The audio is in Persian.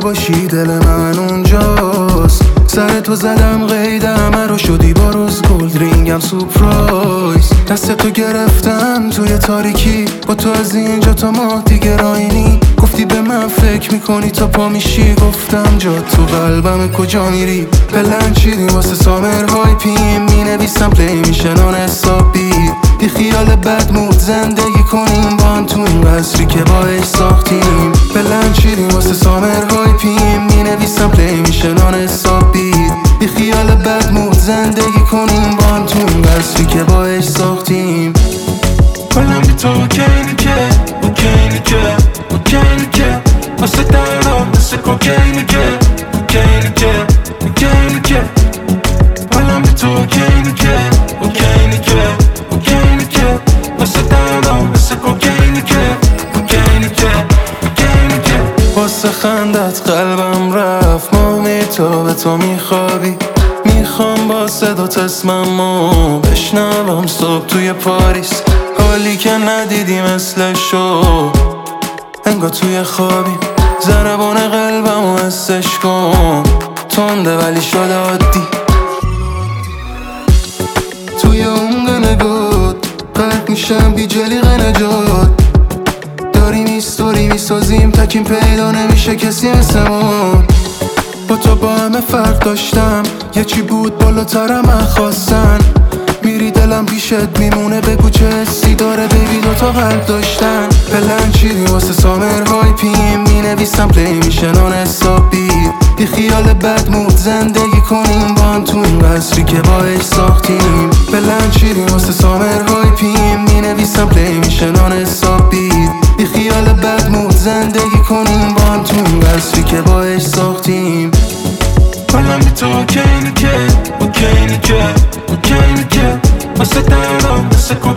باشی دل من اونجاست. سر تو زدم قید همه رو شدی با روز گلد رینگم سپرایز. دست تو گرفتم توی تاریکی با تو از اینجا تا ماه دیگه راینی. گفتی به من فکر میکنی تا پا میشی، گفتم جا تو قلبم کجا میری. پلن چیدی واسه سامرهای پیم مینویسم پلی میشه نان حسابی. بی خیال بد مود زندگی کنیم با هم تو این قصری که باش ساختیم. پلن چیدی واسه سامرهای پیم مینویسم پلی میشه نان حسابی. بی خیال بد مود زندگی کنیم با هم تو این قصری که باش ساختیم. حالم بی تو اوکینی که واسه درام مثل کوکینی که حالم بی تو اوکینی که واسه درام مثل کوکینی که واسه خندت قلبم رفت مامی تو به تو میخوابی. میخوام با صدات اسممو بشنوم صبح توی پاریس. حالی که ندیدی مثلشو انگار توی خوابی. ضربان قلبمو حسش کن تنده ولی شده عادی. توی اون نگات غرق میشم بی جلیقه نجات. داریم ایستوری میسازیم تکیم پیدا نمیشه کسی مثل ما. با تو با همه فرق داشتم یه چی بود بالاترم خواستن. میری دلم پیشت میمونه بگو چه حسی داره بیبی دوتا قلب داشتن. پلن چیدی واسه سامرهای پیم مینویسم پلی میشه نان حسابی. بی خیال بد مود زندگی کنیم با هم تو این قصری که باش ساختیم. پلن چیدی واسه سامرهای پیم مینویسم پلی میشه نان حسابی. بی خیال بد مود زندگی کنیم با هم تو این قصری که باش ساختیم. حالم بی تو اوکینی که واسه درام مثل